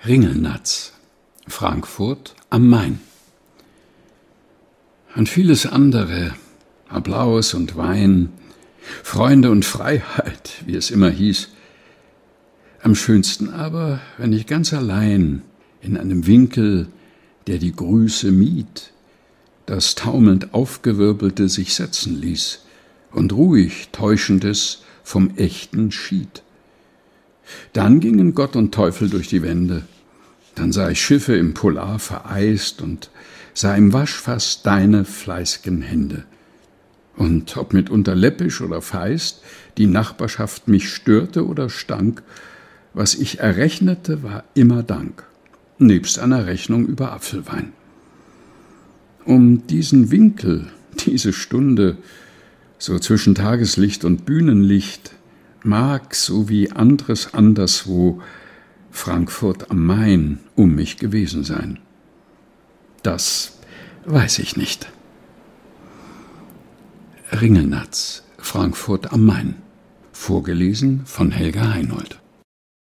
Ringelnatz, Frankfurt am Main. Und vieles andere, Applaus und Wein, Freunde und Freiheit, wie es immer hieß. Am schönsten aber, wenn ich ganz allein in einem Winkel, der die Grüße mied, das taumelnd Aufgewirbelte sich setzen ließ und ruhig Täuschendes vom Echten schied. Dann gingen Gott und Teufel durch die Wände, dann sah ich Schiffe im Polar vereist und sah im Waschfass deine fleiß'gen Hände. Und ob mitunter läppisch oder feist die Nachbarschaft mich störte oder stank, was ich errechnete, war immer Dank, nebst einer Rechnung über Apfelwein. Um diesen Winkel, diese Stunde, so zwischen Tageslicht und Bühnenlicht, mag, so wie andres anderswo, Frankfurt am Main um mich gewesen sein. Das weiß ich nicht. Ringelnatz, Frankfurt am Main. Vorgelesen von Helga Heinold.